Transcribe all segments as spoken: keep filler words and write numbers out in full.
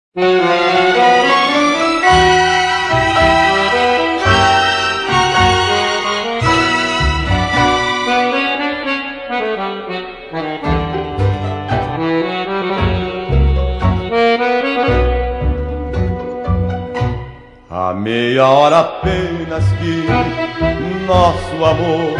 Há meia hora apenas que nosso amor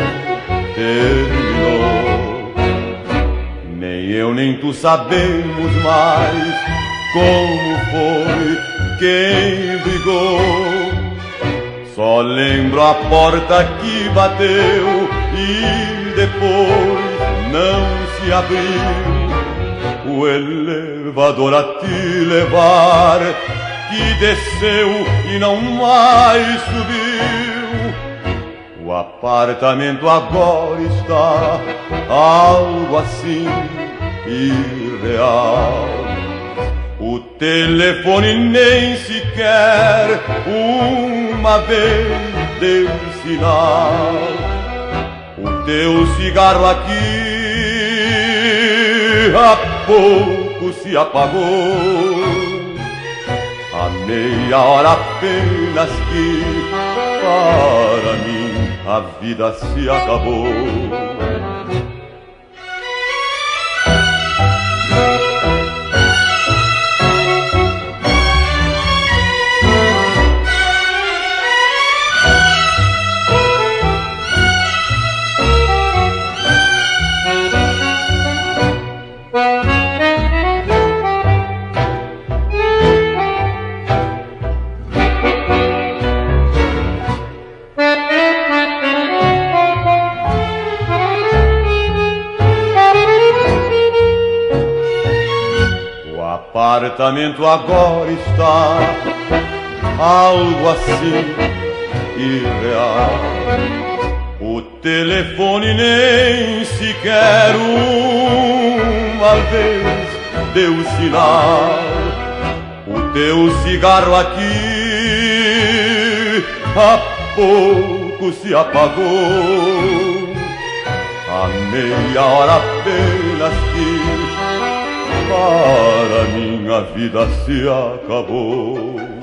terminou. Nem eu nem tu sabemos mais como foi quem brigou. Só lembro a porta que bateu e depois não se abriu. O elevador a te levar que desceu e não mais subiu. O apartamento agora está algo assim irreal. O telefone nem sequer uma vez deu sinal. O teu cigarro aqui há pouco se apagou. Há meia hora apenas que para mim a vida se acabou. O apartamento agora está algo assim irreal. O telefone nem sequer uma vez deu sinal. O teu cigarro aqui há pouco se apagou. Há meia hora apenas que para mim a vida se acabou.